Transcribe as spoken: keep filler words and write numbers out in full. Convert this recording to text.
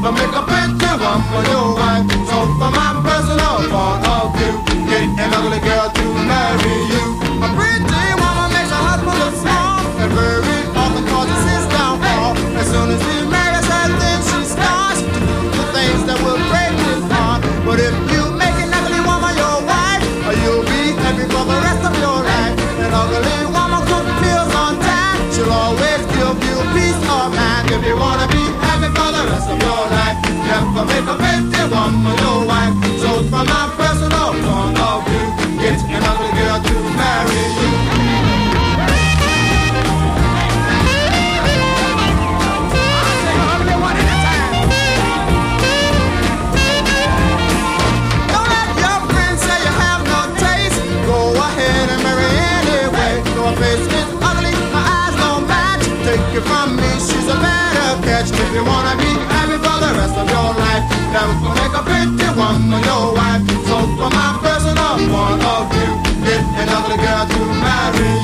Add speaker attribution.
Speaker 1: never make a pretty woman your wife. So for my personal point of view, get an ugly girl to marry you. A pretty woman makes a husband look small, and very often causes his downfall. As soon as he marries her, then she starts to do the things that will break his heart. But if you make an ugly woman your wife, you'll be happy for the rest of your life. An ugly woman cook meals on time, she'll always give you peace of mind. If you wanna be happy for the rest of your life, never make a pretty woman your wife. So from my personal point of view, get an ugly girl to marry you. Take it from me, she's a better catch. If you wanna be happy for the rest of your life, never make a pretty woman your wife. So from my personal point of view, get an ugly girl to marry.